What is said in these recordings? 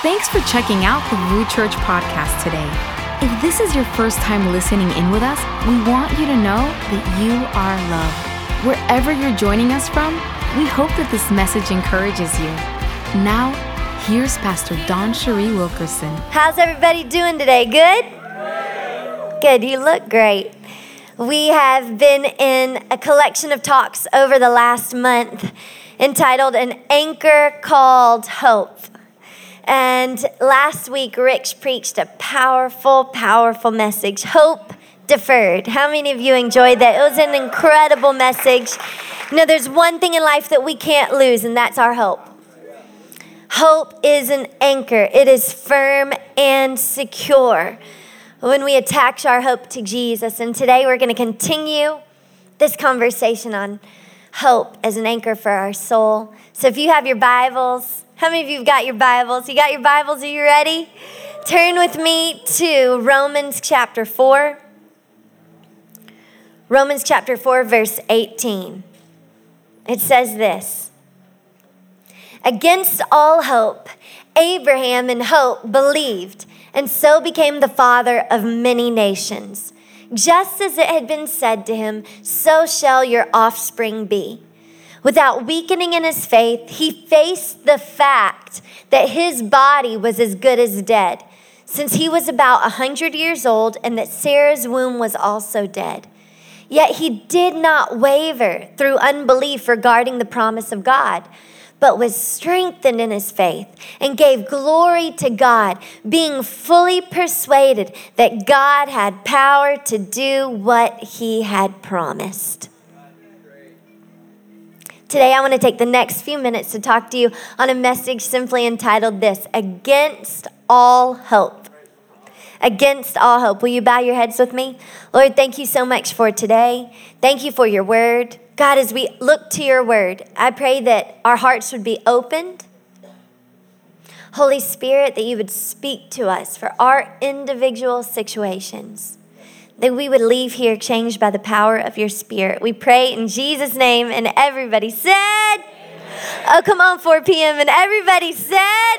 Thanks for checking out the View Church podcast today. If this is your first time listening in with us, we want you to know that you are loved. Wherever you're joining us from, we hope that this message encourages you. Now, here's Pastor Dawn Cherie Wilkerson. How's everybody doing today? Good? Good, you look great. We have been in a collection of talks over the last month entitled An Anchor Called Hope. And last week, Rich preached a powerful, powerful message, Hope Deferred. How many of you enjoyed that? It was an incredible message. You know, there's one thing in life that we can't lose, and that's our hope. Hope is an anchor. It is firm and secure when we attach our hope to Jesus. And today we're going to continue this conversation on hope as an anchor for our soul. So if you have your Bibles, how many of you have got your Bibles? You got your Bibles? Are you ready? Turn with me to Romans chapter 4. Romans chapter 4, verse 18. It says this: Against all hope, Abraham in hope believed, and so became the father of many nations. Just as it had been said to him, so shall your offspring be. Without weakening in his faith, he faced the fact that his body was as good as dead, since he was about 100 years old, and that Sarah's womb was also dead. Yet he did not waver through unbelief regarding the promise of God, but was strengthened in his faith and gave glory to God, being fully persuaded that God had power to do what he had promised. Today, I want to take the next few minutes to talk to you on a message simply entitled this: Against All Hope. Against all hope. Will you bow your heads with me? Lord, thank you so much for today. Thank you for your word. God, as we look to your word, I pray that our hearts would be opened. Holy Spirit, that you would speak to us for our individual situations, that we would leave here changed by the power of your Spirit. We pray in Jesus' name, and everybody said, amen. Oh, come on, 4 p.m., and everybody said,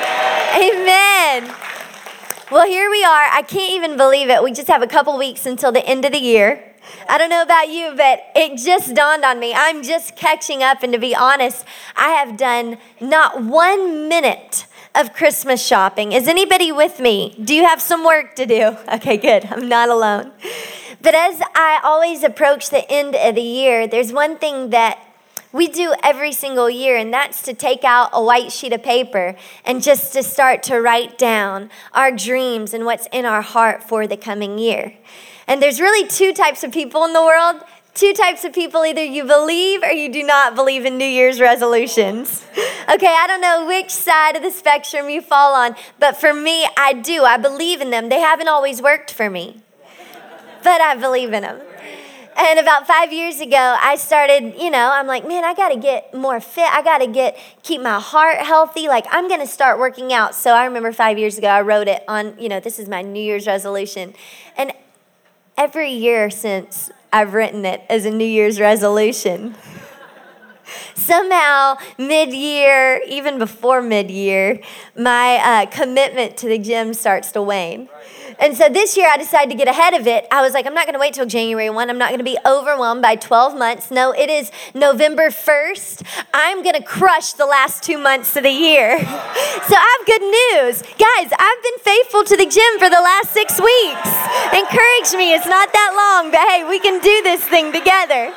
amen. Well, here we are. I can't even believe it. We just have a couple weeks until the end of the year. I don't know about you, but it just dawned on me. I'm just catching up, and to be honest, I have done not 1 minute of Christmas shopping. Is anybody with me? Do you have some work to do? Okay, good. I'm not alone. But as I always approach the end of the year, there's one thing that we do every single year, and that's to take out a white sheet of paper and just to start to write down our dreams and what's in our heart for the coming year. And there's really two types of people in the world. Two types of people: either you believe or you do not believe in New Year's resolutions. Okay, I don't know which side of the spectrum you fall on, but for me, I do. I believe in them. They haven't always worked for me, but I believe in them. And about 5 years ago, I started, I'm like, man, I got to get more fit. I got to keep my heart healthy. Like, I'm going to start working out. So I remember 5 years ago, I wrote it on, this is my New Year's resolution. And every year since, I've written it as a New Year's resolution. Somehow, mid-year, even before mid-year, my commitment to the gym starts to wane. And so this year, I decided to get ahead of it. I was like, I'm not going to wait till January 1. I'm not going to be overwhelmed by 12 months. No, it is November 1st. I'm going to crush the last 2 months of the year. So I have good news. Guys, I've been faithful to the gym for the last 6 weeks. Encourage me. It's not that long, but hey, we can do this thing together.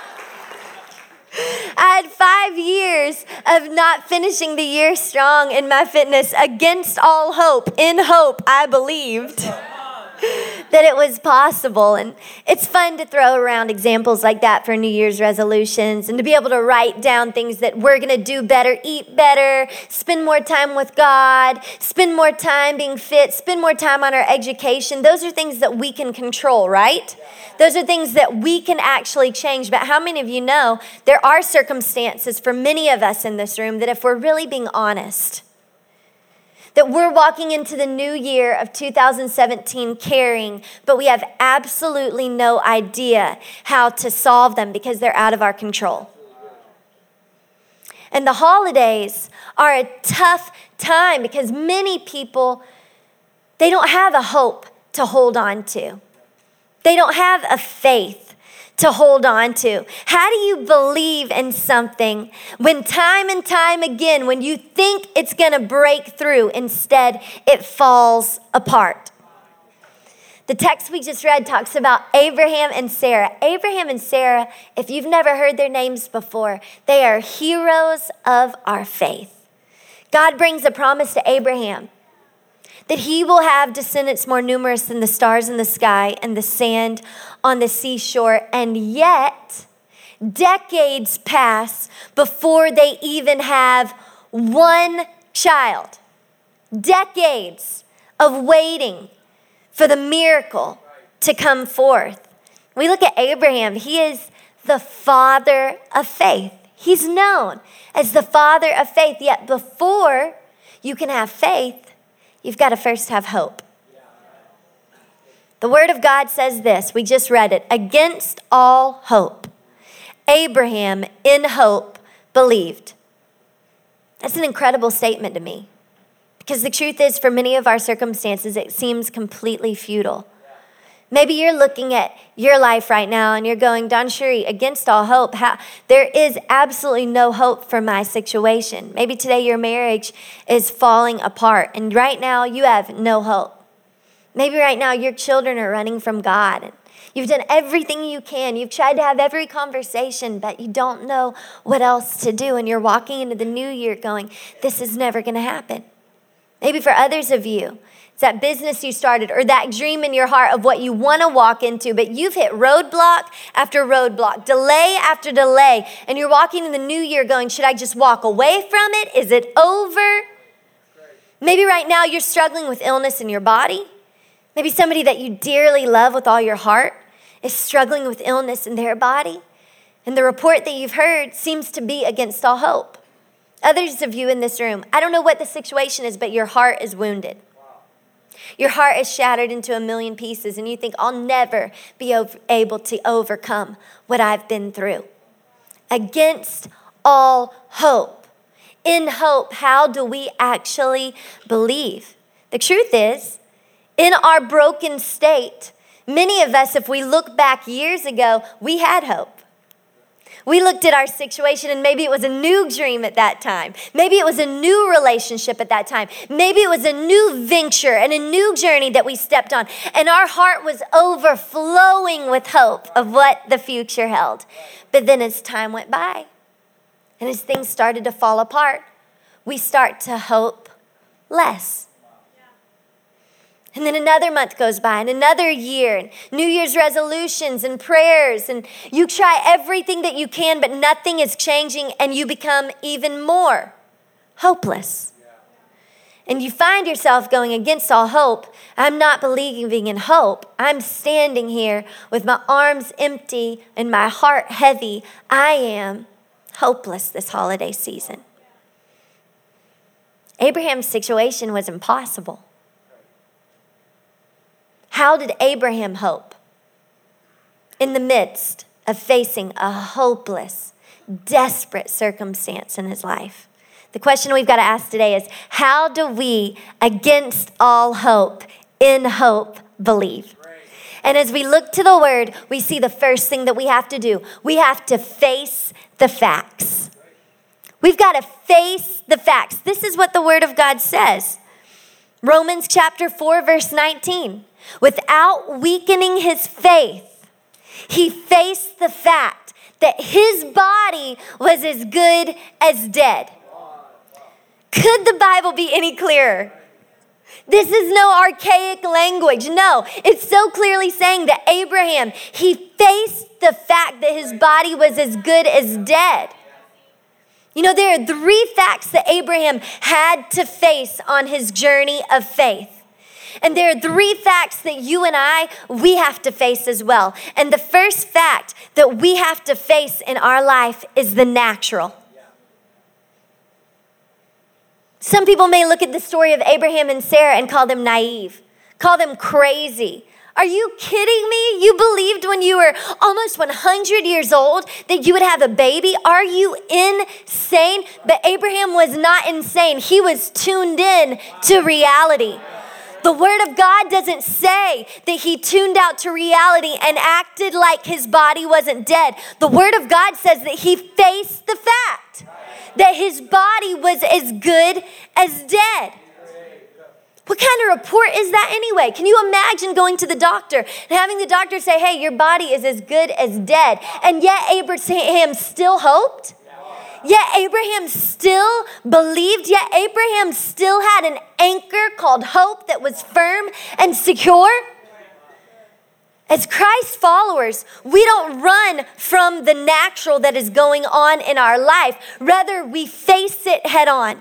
I had 5 years of not finishing the year strong in my fitness. Against all hope, in hope, I believed that it was possible. And it's fun to throw around examples like that for New Year's resolutions and to be able to write down things that we're going to do better, eat better, spend more time with God, spend more time being fit, spend more time on our education. Those are things that we can control, right? Those are things that we can actually change. But how many of you know there are circumstances for many of us in this room that if we're really being honest, that we're walking into the new year of 2017 caring, but we have absolutely no idea how to solve them because they're out of our control. And the holidays are a tough time because many people, they don't have a hope to hold on to. They don't have a faith to hold on to. How do you believe in something when time and time again, when you think it's gonna break through, instead it falls apart? The text we just read talks about Abraham and Sarah. Abraham and Sarah, if you've never heard their names before, they are heroes of our faith. God brings a promise to Abraham that he will have descendants more numerous than the stars in the sky and the sand on the seashore. And yet, decades pass before they even have one child. Decades of waiting for the miracle to come forth. We look at Abraham. He is the father of faith. He's known as the father of faith. Yet before you can have faith, you've got to first have hope. The word of God says this. We just read it. Against all hope, Abraham in hope believed. That's an incredible statement to me. Because the truth is, for many of our circumstances, it seems completely futile. Maybe you're looking at your life right now and you're going, Don Shuri, against all hope, there is absolutely no hope for my situation. Maybe today your marriage is falling apart and right now you have no hope. Maybe right now your children are running from God. And you've done everything you can. You've tried to have every conversation, but you don't know what else to do. And you're walking into the new year going, this is never going to happen. Maybe for others of you, it's that business you started or that dream in your heart of what you want to walk into, but you've hit roadblock after roadblock, delay after delay, and you're walking in the new year going, should I just walk away from it? Is it over? Maybe right now you're struggling with illness in your body. Maybe somebody that you dearly love with all your heart is struggling with illness in their body, and the report that you've heard seems to be against all hope. Others of you in this room, I don't know what the situation is, but your heart is wounded. Your heart is shattered into a million pieces, and you think, I'll never be able to overcome what I've been through. Against all hope. In hope, how do we actually believe? The truth is, in our broken state, many of us, if we look back years ago, we had hope. We looked at our situation and maybe it was a new dream at that time. Maybe it was a new relationship at that time. Maybe it was a new venture and a new journey that we stepped on. And our heart was overflowing with hope of what the future held. But then as time went by and as things started to fall apart, we start to hope less. And then another month goes by and another year, and New Year's resolutions and prayers, and you try everything that you can, but nothing is changing, and you become even more hopeless. And you find yourself going against all hope. I'm not believing in hope. I'm standing here with my arms empty and my heart heavy. I am hopeless this holiday season. Abraham's situation was impossible. How did Abraham hope in the midst of facing a hopeless, desperate circumstance in his life? The question we've got to ask today is, how do we, against all hope, in hope, believe? And as we look to the word, we see the first thing that we have to do. We have to face the facts. We've got to face the facts. This is what the word of God says. Romans chapter 4, verse 19. Without weakening his faith, he faced the fact that his body was as good as dead. Could the Bible be any clearer? This is no archaic language. No, it's so clearly saying that Abraham, he faced the fact that his body was as good as dead. You know, there are 3 facts that Abraham had to face on his journey of faith. And there are 3 facts that you and we have to face as well. And the first fact that we have to face in our life is the natural. Some people may look at the story of Abraham and Sarah and call them naive, call them crazy. Are you kidding me? You believed when you were almost 100 years old that you would have a baby? Are you insane? But Abraham was not insane. He was tuned in to reality. The Word of God doesn't say that he tuned out to reality and acted like his body wasn't dead. The Word of God says that he faced the fact that his body was as good as dead. What kind of report is that anyway? Can you imagine going to the doctor and having the doctor say, hey, your body is as good as dead, and yet Abraham still hoped? Yet Abraham still believed, yet Abraham still had an anchor called hope that was firm and secure. As Christ followers, we don't run from the natural that is going on in our life. Rather, we face it head on.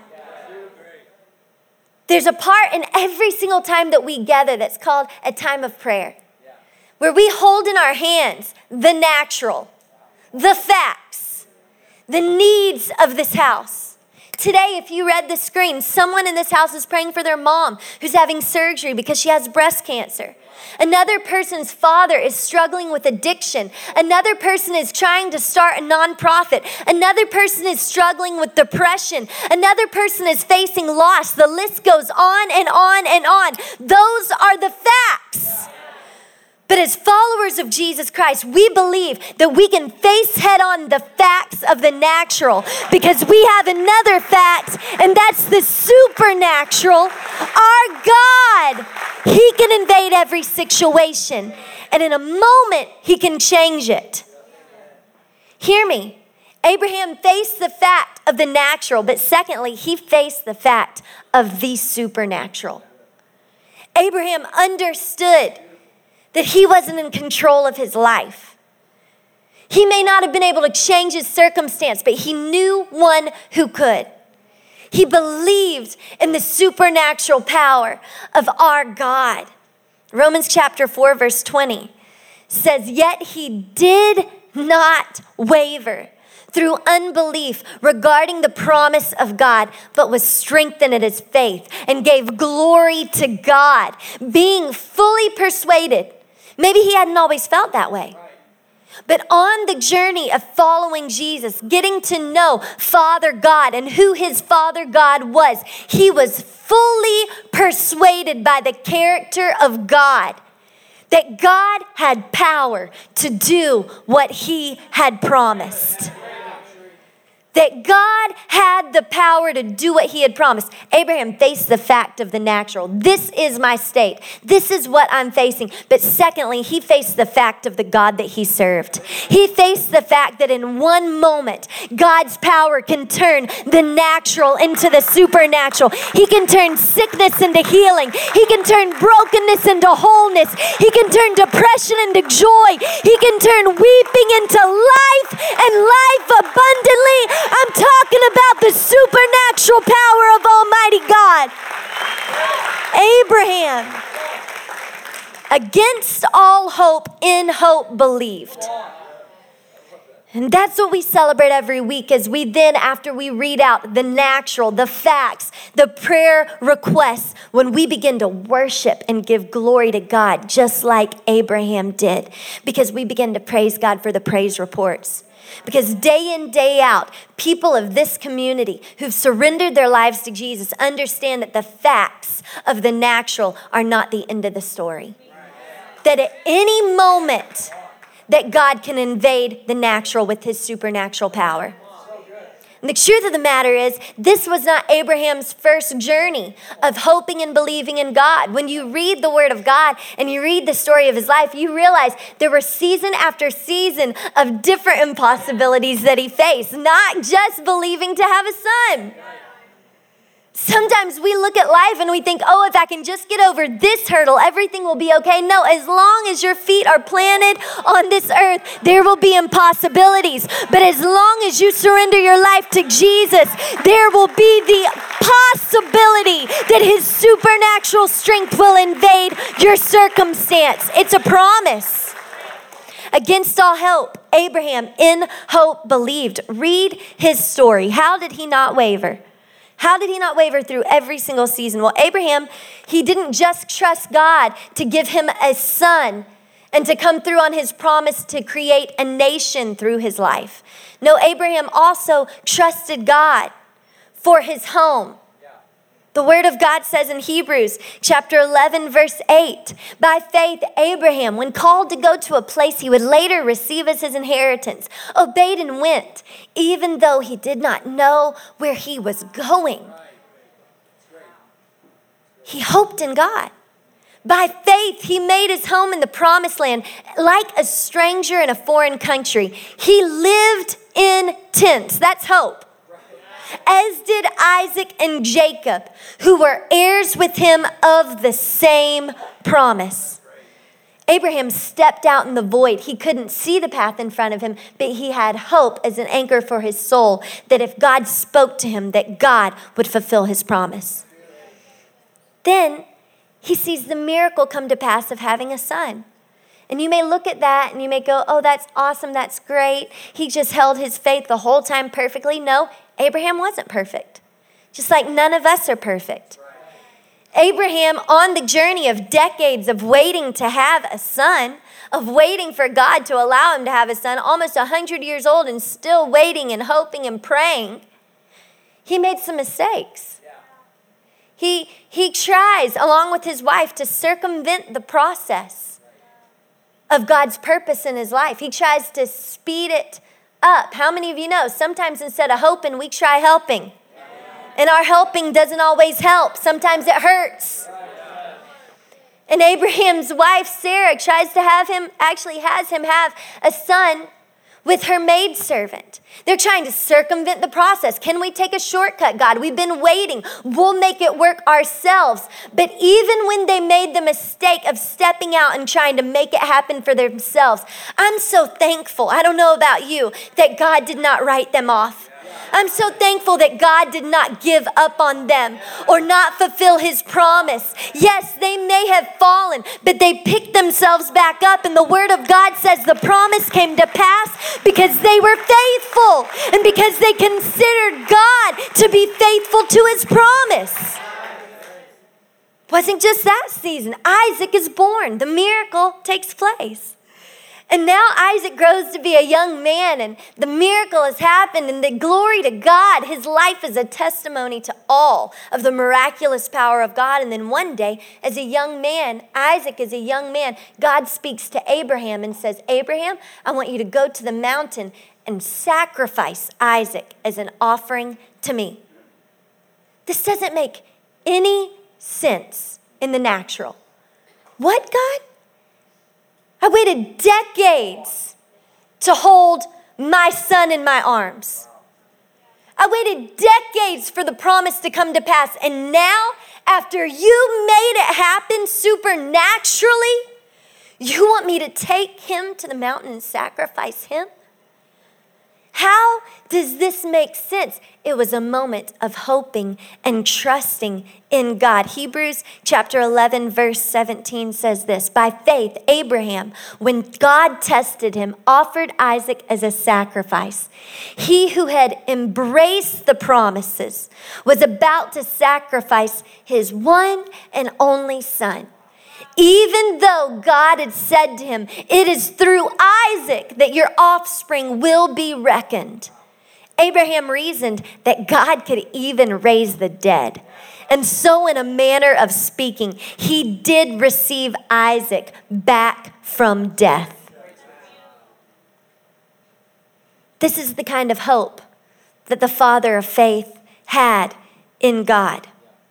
There's a part in every single time that we gather that's called a time of prayer, where we hold in our hands the natural, the facts, the needs of this house. Today, if you read the screen, someone in this house is praying for their mom who's having surgery because she has breast cancer. Another person's father is struggling with addiction. Another person is trying to start a nonprofit. Another person is struggling with depression. Another person is facing loss. The list goes on and on and on. Those are the facts. But as followers of Jesus Christ, we believe that we can face head on the facts of the natural because we have another fact, and that's the supernatural. Our God, He can invade every situation, and in a moment, He can change it. Hear me. Abraham faced the fact of the natural, but secondly, he faced the fact of the supernatural. Abraham understood that he wasn't in control of his life. He may not have been able to change his circumstance, but he knew one who could. He believed in the supernatural power of our God. Romans chapter 4, verse 20 says, yet he did not waver through unbelief regarding the promise of God, but was strengthened in his faith and gave glory to God, being fully persuaded. Maybe he hadn't always felt that way. But on the journey of following Jesus, getting to know Father God and who his Father God was, he was fully persuaded by the character of God that God had power to do what he had promised. That God had the power to do what he had promised. Abraham faced the fact of the natural. This is my state. This is what I'm facing. But secondly, he faced the fact of the God that he served. He faced the fact that in one moment, God's power can turn the natural into the supernatural. He can turn sickness into healing. He can turn brokenness into wholeness. He can turn depression into joy. He can turn weeping into life and life abundantly. I'm talking about the supernatural power of Almighty God. Abraham, against all hope, in hope believed. And that's what we celebrate every week as we then, after we read out the natural, the facts, the prayer requests, when we begin to worship and give glory to God, just like Abraham did, because we begin to praise God for the praise reports. Because day in, day out, people of this community who've surrendered their lives to Jesus understand that the facts of the natural are not the end of the story. That at any moment, that God can invade the natural with his supernatural power. And the truth of the matter is, this was not Abraham's first journey of hoping and believing in God. When you read the Word of God and you read the story of his life, you realize there were season after season of different impossibilities that he faced, not just believing to have a son. Sometimes we look at life and we think, oh, if I can just get over this hurdle, everything will be okay. No, as long as your feet are planted on this earth, there will be impossibilities. But as long as you surrender your life to Jesus, there will be the possibility that his supernatural strength will invade your circumstance. It's a promise. Against all hope, Abraham in hope believed. Read his story. How did he not waver? How did he not waver through every single season? Well, Abraham, he didn't just trust God to give him a son and to come through on his promise to create a nation through his life. No, Abraham also trusted God for his home. The word of God says in Hebrews chapter 11, verse 8, by faith, Abraham, when called to go to a place he would later receive as his inheritance, obeyed and went, even though he did not know where he was going. He hoped in God. By faith, he made his home in the promised land like a stranger in a foreign country. He lived in tents. That's hope. As did Isaac and Jacob, who were heirs with him of the same promise. Abraham stepped out in the void. He couldn't see the path in front of him, but he had hope as an anchor for his soul that if God spoke to him, that God would fulfill his promise. Then he sees the miracle come to pass of having a son. And you may look at that and you may go, oh, that's awesome, that's great. He just held his faith the whole time perfectly. No, Abraham wasn't perfect, just like none of us are perfect. Abraham, on the journey of decades of waiting to have a son, of waiting for God to allow him to have a son, almost 100 years old and still waiting and hoping and praying, he made some mistakes. He tries, along with his wife, to circumvent the process of God's purpose in his life. He tries to speed it up. How many of you know sometimes instead of hoping, we try helping? And our helping doesn't always help. Sometimes it hurts. And Abraham's wife, Sarah, tries to have him, actually has him have a son with her maidservant. They're trying to circumvent the process. Can we take a shortcut, God? We've been waiting. We'll make it work ourselves. But even when they made the mistake of stepping out and trying to make it happen for themselves, I'm so thankful, I don't know about you, that God did not write them off. I'm so thankful that God did not give up on them or not fulfill his promise. Yes, they may have fallen, but they picked themselves back up. And the word of God says the promise came to pass because they were faithful and because they considered God to be faithful to his promise. Wasn't just that season. Isaac is born. The miracle takes place. And now Isaac grows to be a young man, and the miracle has happened, and the glory to God. His life is a testimony to all of the miraculous power of God. And then one day, as a young man, Isaac is a young man, God speaks to Abraham and says, Abraham, I want you to go to the mountain and sacrifice Isaac as an offering to me. This doesn't make any sense in the natural. What, God? I waited decades to hold my son in my arms. I waited decades for the promise to come to pass. And now, after you made it happen supernaturally, you want me to take him to the mountain and sacrifice him? How does this make sense? It was a moment of hoping and trusting in God. Hebrews chapter 11, verse 17 says this, by faith, Abraham, when God tested him, offered Isaac as a sacrifice. He who had embraced the promises was about to sacrifice his one and only son. Even though God had said to him, it is through Isaac that your offspring will be reckoned. Abraham reasoned that God could even raise the dead. And so in a manner of speaking, he did receive Isaac back from death. This is the kind of hope that the father of faith had in God.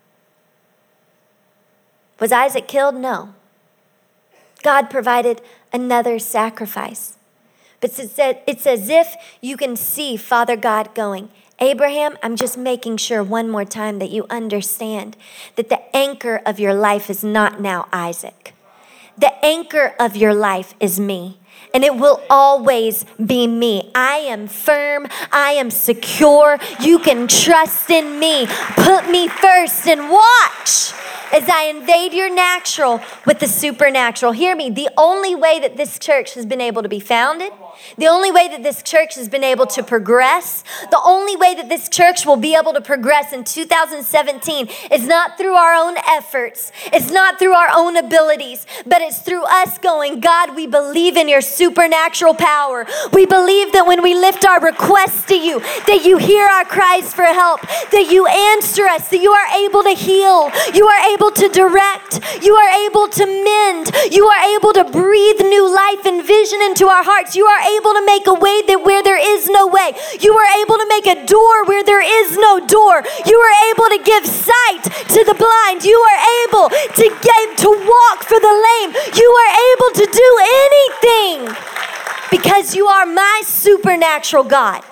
Was Isaac killed? No. God provided another sacrifice. But it's as if you can see Father God going, Abraham, I'm just making sure one more time that you understand that the anchor of your life is not now Isaac. The anchor of your life is me. And it will always be me. I am firm. I am secure. You can trust in me. Put me first and watch as I invade your natural with the supernatural. Hear me. The only way that this church has been able to be founded The only way that this church has been able to progress, the only way that this church will be able to progress in 2017 is not through our own efforts. It's not through our own abilities, but it's through us going, God, we believe in your supernatural power. We believe that when we lift our requests to you, that you hear our cries for help, that you answer us, that you are able to heal, you are able to direct, you are able to mend, you are able to breathe new life and vision into our hearts. You are able to make a way that where there is no way. You are able to make a door where there is no door. You are able to give sight to the blind. You are able to walk for the lame. You are able to do anything because you are my supernatural God.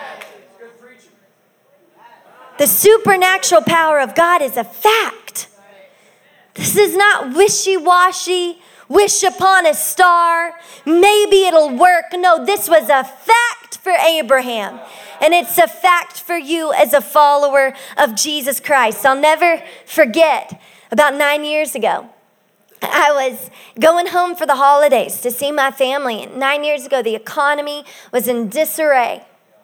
The supernatural power of God is a fact. This is not wishy-washy. Wish upon a star, maybe it'll work. No, this was a fact for Abraham. And it's a fact for you as a follower of Jesus Christ. I'll never forget, about 9 years ago, I was going home for the holidays to see my family. And 9 years ago, the economy was in disarray.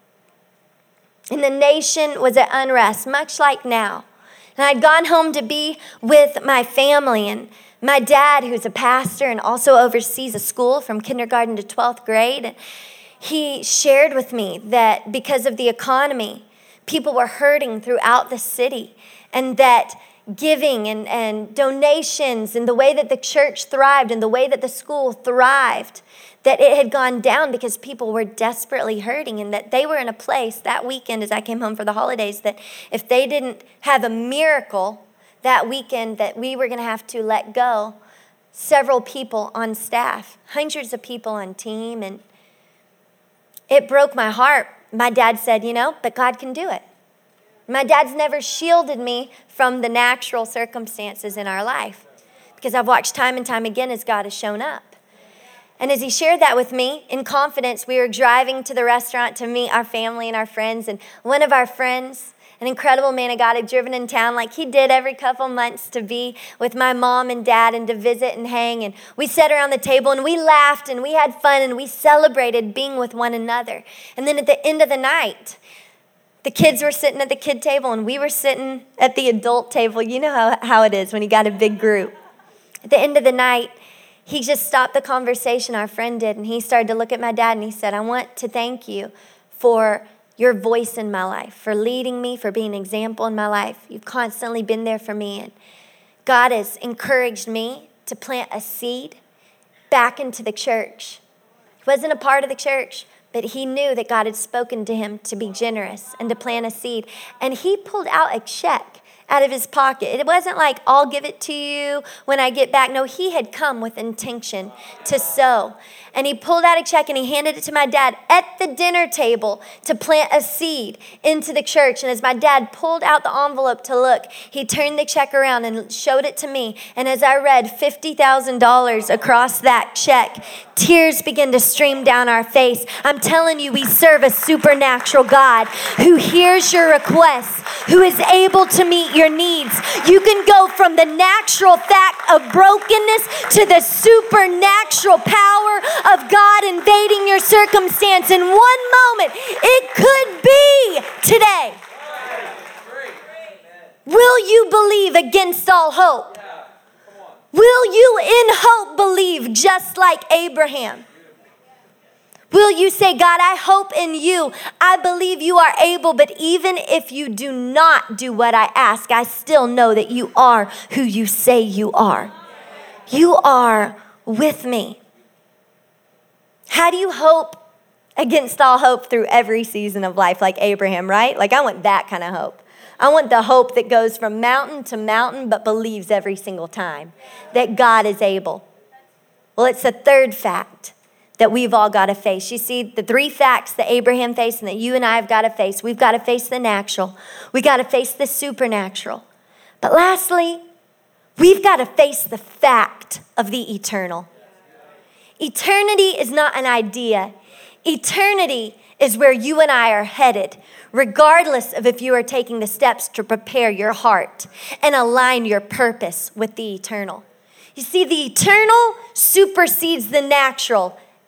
And the nation was at unrest, much like now. And I'd gone home to be with my family, and my dad, who's a pastor and also oversees a school from kindergarten to 12th grade, he shared with me that because of the economy, people were hurting throughout the city, and that giving and donations and the way that the church thrived and the way that the school thrived, that it had gone down because people were desperately hurting, and that they were in a place that weekend as I came home for the holidays that if they didn't have a miracle that weekend, that we were going to have to let go several people on staff, hundreds of people on team. And it broke my heart. My dad said, but God can do it. My dad's never shielded me from the natural circumstances in our life because I've watched time and time again as God has shown up. And as he shared that with me, in confidence, we were driving to the restaurant to meet our family and our friends. And one of our friends, an incredible man of God, had driven in town like he did every couple months to be with my mom and dad and to visit and hang. And we sat around the table and we laughed and we had fun and we celebrated being with one another. And then at the end of the night, the kids were sitting at the kid table and we were sitting at the adult table. You know how it is when you got a big group. At the end of the night, he just stopped the conversation, our friend did, and he started to look at my dad and he said, I want to thank you for your voice in my life, for leading me, for being an example in my life. You've constantly been there for me. And God has encouraged me to plant a seed back into the church. He wasn't a part of the church, but he knew that God had spoken to him to be generous and to plant a seed. And he pulled out a check out of his pocket. It wasn't like, I'll give it to you when I get back. No, he had come with intention to sow. And he pulled out a check and he handed it to my dad at the dinner table to plant a seed into the church. And as my dad pulled out the envelope to look, he turned the check around and showed it to me. And as I read $50,000 across that check, tears began to stream down our face. I'm telling you, we serve a supernatural God who hears your requests, who is able to meet your needs. You can go from the natural fact of brokenness to the supernatural power of God invading your circumstance in one moment. It could be today. Will you believe against all hope? Will you in hope believe just like Abraham? Will you say, God, I hope in you. I believe you are able, but even if you do not do what I ask, I still know that you are who you say you are. You are with me. How do you hope against all hope through every season of life like Abraham, right? Like I want that kind of hope. I want the hope that goes from mountain to mountain but believes every single time that God is able. Well, it's a third fact that we've all got to face. You see, the three facts that Abraham faced and that you and I have got to face. We've got to face the natural. We've got to face the supernatural. But lastly, we've got to face the fact of the eternal. Eternity is not an idea. Eternity is where you and I are headed, regardless of if you are taking the steps to prepare your heart and align your purpose with the eternal. You see, the eternal supersedes the natural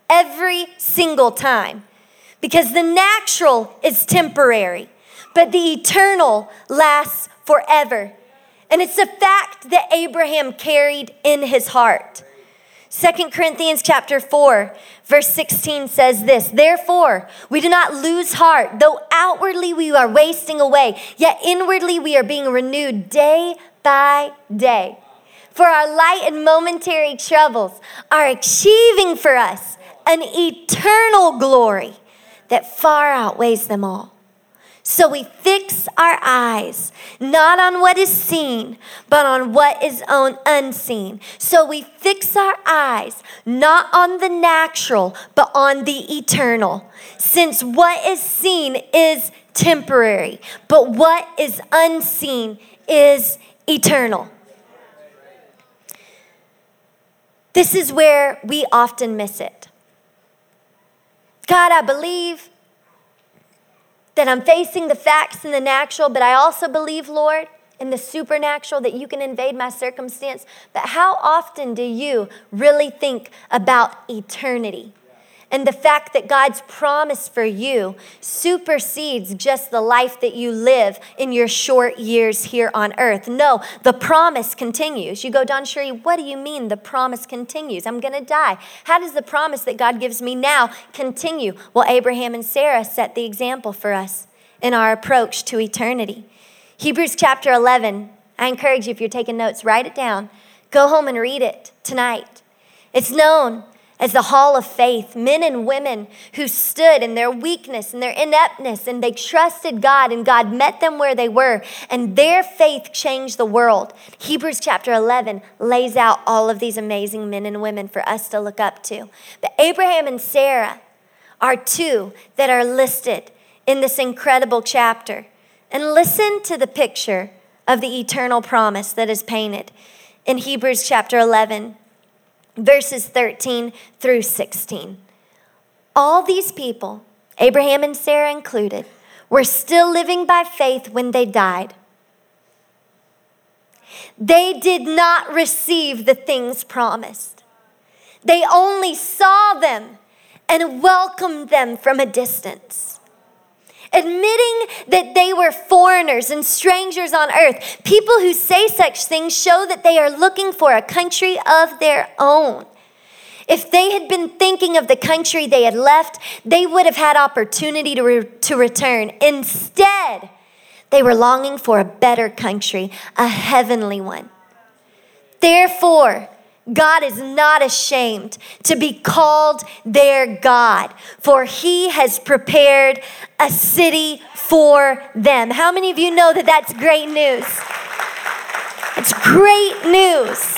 every single time. Because the natural is temporary, but the eternal lasts forever. And it's a fact that Abraham carried in his heart. 2 Corinthians chapter 4, verse 16 says this, "Therefore, we do not lose heart, though outwardly we are wasting away, yet inwardly we are being renewed day by day. For our light and momentary troubles are achieving for us an eternal glory that far outweighs them all. So we fix our eyes not on what is seen, but on what is unseen. So we fix our eyes not on the natural, but on the eternal. Since what is seen is temporary, but what is unseen is eternal." This is where we often miss it. God, I believe that I'm facing the facts in the natural, but I also believe, Lord, in the supernatural, that you can invade my circumstance. But how often do you really think about eternity? And the fact that God's promise for you supersedes just the life that you live in your short years here on earth. No, the promise continues. You go, "Don Sherry, what do you mean the promise continues? I'm going to die." How does the promise that God gives me now continue? Well, Abraham and Sarah set the example for us in our approach to eternity. Hebrews chapter 11, I encourage you, if you're taking notes, write it down. Go home and read it tonight. It's known as the hall of faith, men and women who stood in their weakness and their ineptness, and they trusted God, and God met them where they were, and their faith changed the world. Hebrews chapter 11 lays out all of these amazing men and women for us to look up to. But Abraham and Sarah are two that are listed in this incredible chapter. And listen to the picture of the eternal promise that is painted in Hebrews chapter 11, verses 13 through 16. All these people, Abraham and Sarah included, were still living by faith when they died. They did not receive the things promised. They only saw them and welcomed them from a distance. Admitting that they were foreigners and strangers on earth, people who say such things show that they are looking for a country of their own. If they had been thinking of the country they had left, they would have had opportunity to return. Instead, they were longing for a better country, a heavenly one. Therefore, God is not ashamed to be called their God, for he has prepared a city for them. How many of you know that that's great news? It's great news.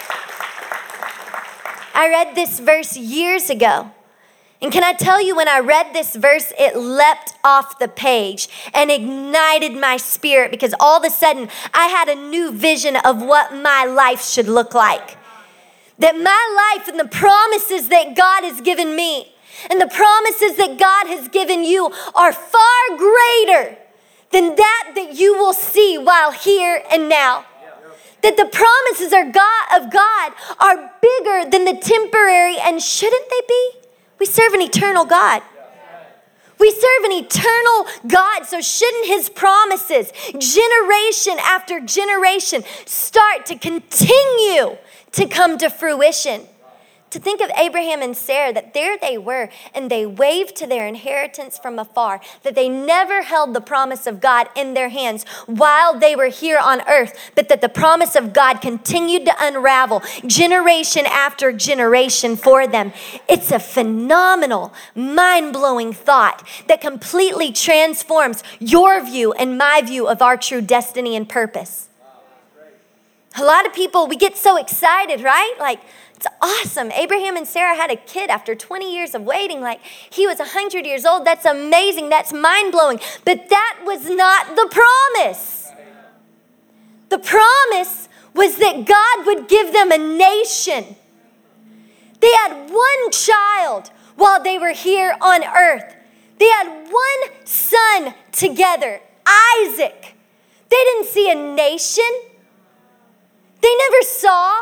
I read this verse years ago. And can I tell you, when I read this verse, it leapt off the page and ignited my spirit, because all of a sudden I had a new vision of what my life should look like. That my life and the promises that God has given me and the promises that God has given you are far greater than that you will see while here and now. That the promises of God are bigger than the temporary, and shouldn't they be? We serve an eternal God. We serve an eternal God, so shouldn't his promises, generation after generation, start to continue to come to fruition? To think of Abraham and Sarah, that there they were, and they waved to their inheritance from afar, that they never held the promise of God in their hands while they were here on earth, but that the promise of God continued to unravel generation after generation for them. It's a phenomenal, mind-blowing thought that completely transforms your view and my view of our true destiny and purpose. A lot of people, we get so excited, right? Like, it's awesome. Abraham and Sarah had a kid after 20 years of waiting. Like, he was 100 years old. That's amazing. That's mind-blowing. But that was not the promise. The promise was that God would give them a nation. They had one child while they were here on earth. They had one son together, Isaac. They didn't see a nation. They never saw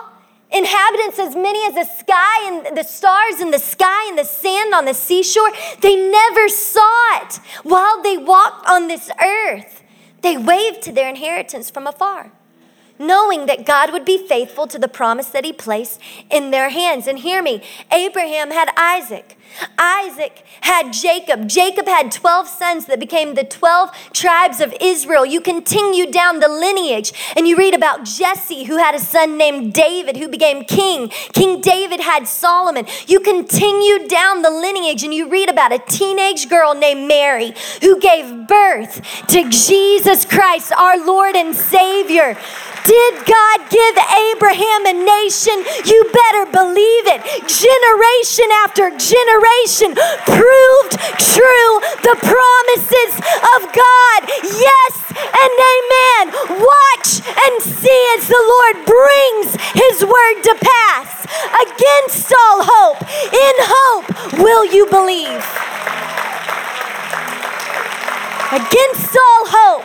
Inhabitants as many as the sky and the stars in the sky and the sand on the seashore. They never saw it while they walked on this earth. They waved to their inheritance from afar, knowing that God would be faithful to the promise that he placed in their hands. And hear me, Abraham had Isaac. Isaac had Jacob. Jacob had 12 sons that became the 12 tribes of Israel. You continue down the lineage and you read about Jesse, who had a son named David, who became king. King David had Solomon. You continue down the lineage and you read about a teenage girl named Mary, who gave birth to Jesus Christ, our Lord and Savior. Did God give Abraham a nation? You better believe it. Generation after generation proved true the promises of God. Yes and amen. Watch and see as the Lord brings his word to pass. Against all hope, in hope will you believe. Against all hope.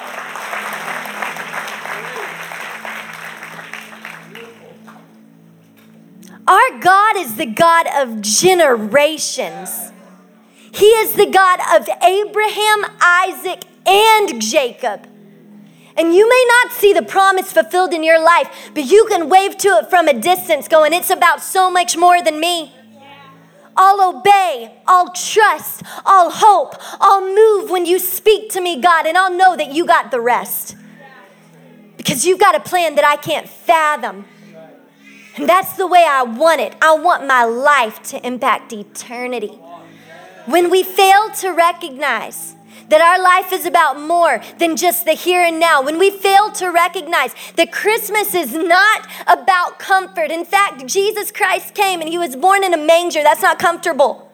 Our God is the God of generations. He is the God of Abraham, Isaac, and Jacob. And you may not see the promise fulfilled in your life, but you can wave to it from a distance going, it's about so much more than me. I'll obey, I'll trust, I'll hope, I'll move when you speak to me, God, and I'll know that you got the rest. Because you've got a plan that I can't fathom. And that's the way I want it. I want my life to impact eternity. When we fail to recognize that our life is about more than just the here and now, when we fail to recognize that Christmas is not about comfort. In fact, Jesus Christ came and he was born in a manger. That's not comfortable.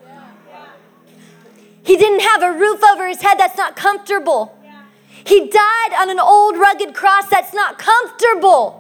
He didn't have a roof over his head. That's not comfortable. He died on an old rugged cross. That's not comfortable.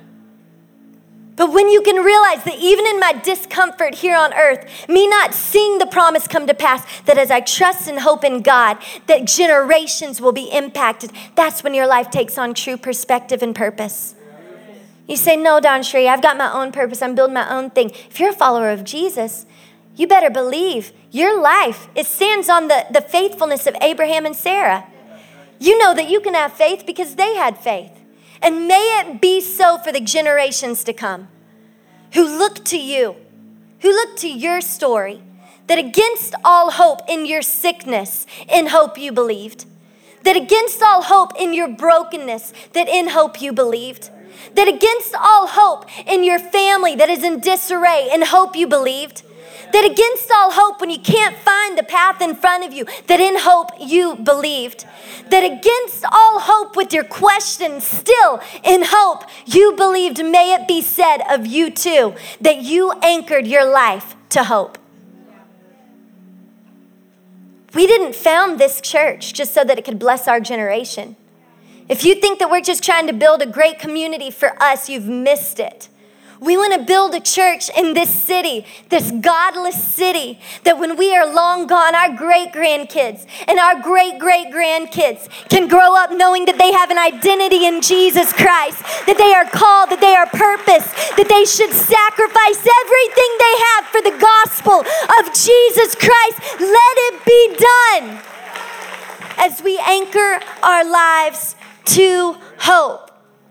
But when you can realize that even in my discomfort here on earth, me not seeing the promise come to pass, that as I trust and hope in God, that generations will be impacted, that's when your life takes on true perspective and purpose. You say, no, Don Shree, I've got my own purpose. I'm building my own thing. If you're a follower of Jesus, you better believe your life, it stands on the faithfulness of Abraham and Sarah. You know that you can have faith because they had faith. And may it be so for the generations to come who look to you, who look to your story, that against all hope in your sickness, in hope you believed. That against all hope in your brokenness, that in hope you believed. That against all hope in your family that is in disarray, in hope you believed. That against all hope when you can't find the path in front of you, that in hope you believed. That against all hope with your questions, still in hope you believed. May it be said of you too, that you anchored your life to hope. We didn't found this church just so that it could bless our generation. If you think that we're just trying to build a great community for us, you've missed it. We want to build a church in this city, this godless city, that when we are long gone, our great-grandkids and our great-great-grandkids can grow up knowing that they have an identity in Jesus Christ, that they are called, that they are purposed, that they should sacrifice everything they have for the gospel of Jesus Christ. Let it be done as we anchor our lives to hope.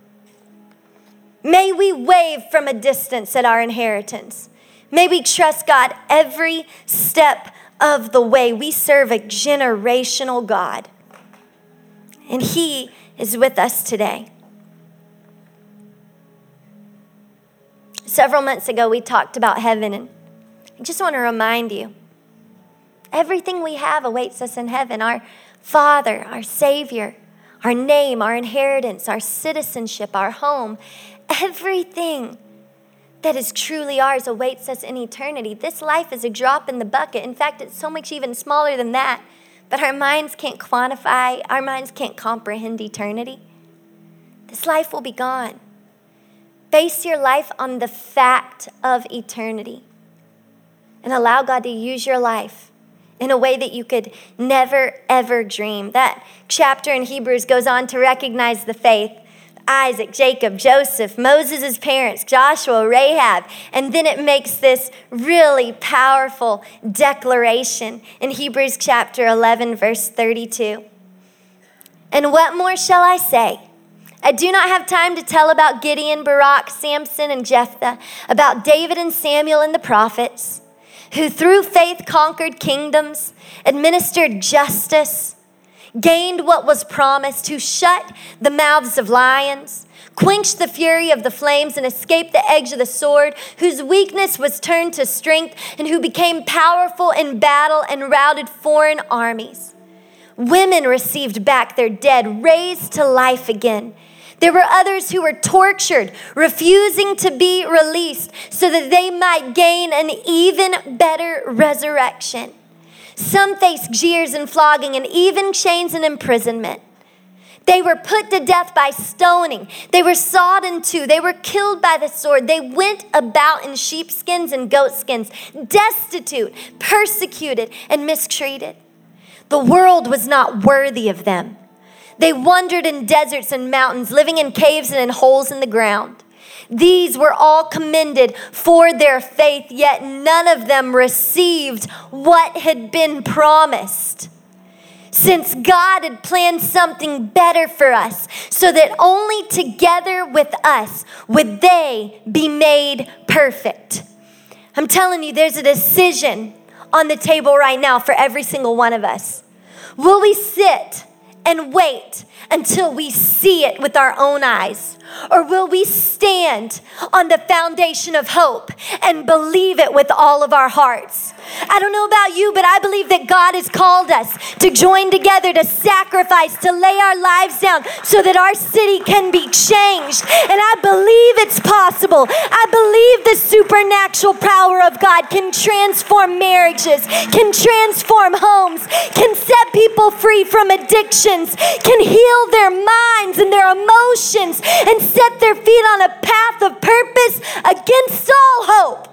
May we wave from a distance at our inheritance. May we trust God every step of the way. We serve a generational God, and He is with us today. Several months ago, we talked about heaven, and I just want to remind you, everything we have awaits us in heaven. Our Father, our Savior, our name, our inheritance, our citizenship, our home. Everything that is truly ours awaits us in eternity. This life is a drop in the bucket. In fact, it's so much even smaller than that our minds can't quantify, our minds can't comprehend eternity. This life will be gone. Base your life on the fact of eternity and allow God to use your life in a way that you could never, ever dream. That chapter in Hebrews goes on to recognize the faith. Isaac, Jacob, Joseph, Moses' parents, Joshua, Rahab. And then it makes this really powerful declaration in Hebrews chapter 11, verse 32. And what more shall I say? I do not have time to tell about Gideon, Barak, Samson, and Jephthah, about David and Samuel and the prophets, who through faith conquered kingdoms, administered justice, gained what was promised, who shut the mouths of lions, quenched the fury of the flames, and escaped the edge of the sword, whose weakness was turned to strength, and who became powerful in battle and routed foreign armies. Women received back their dead, raised to life again. There were others who were tortured, refusing to be released so that they might gain an even better resurrection. Some faced jeers and flogging and even chains and imprisonment. They were put to death by stoning. They were sawed in two. They were killed by the sword. They went about in sheepskins and goatskins, destitute, persecuted, and mistreated. The world was not worthy of them. They wandered in deserts and mountains, living in caves and in holes in the ground. These were all commended for their faith, yet none of them received what had been promised. Since God had planned something better for us, so that only together with us would they be made perfect. I'm telling you, there's a decision on the table right now for every single one of us. Will we sit and wait until we see it with our own eyes? Or will we stand on the foundation of hope and believe it with all of our hearts? I don't know about you, but I believe that God has called us to join together, to sacrifice, to lay our lives down so that our city can be changed. And I believe it's possible. I believe the supernatural power of God can transform marriages, can transform homes, can set people free from addictions, can heal their minds and their emotions, and set their feet on a path of purpose against all hope.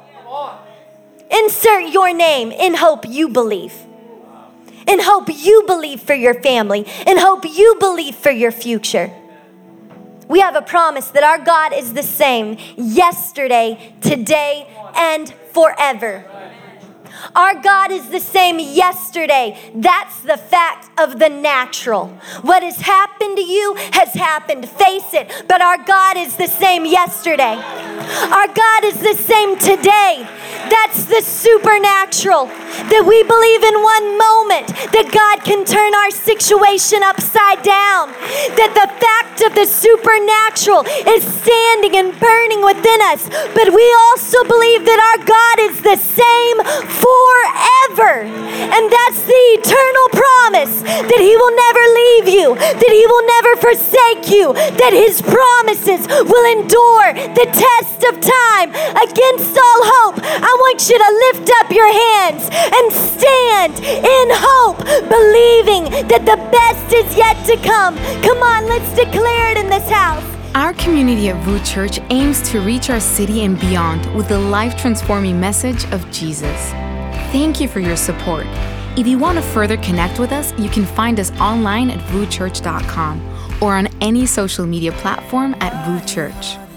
Insert your name. In hope you believe. In hope you believe for your family. In hope you believe for your future. We have a promise that our God is the same yesterday, today, and forever. Our God is the same yesterday. That's the fact of the natural. What has happened to you has happened. Face it. But our God is the same yesterday. Our God is the same today. That's the supernatural. That we believe in one moment that God can turn our situation upside down. That the fact of the supernatural is standing and burning within us. But we also believe that our God is the same forever. And that's the eternal promise that He will never leave you, that He will never forsake you, that His promises will endure the test of time against all hope. I want you to lift up your hands and stand in hope, believing that the best is yet to come. Come on, let's declare it in this house. Our community at Root Church aims to reach our city and beyond with the life-transforming message of Jesus. Thank you for your support. If you want to further connect with us, you can find us online at rootchurch.com or on any social media platform at Root Church.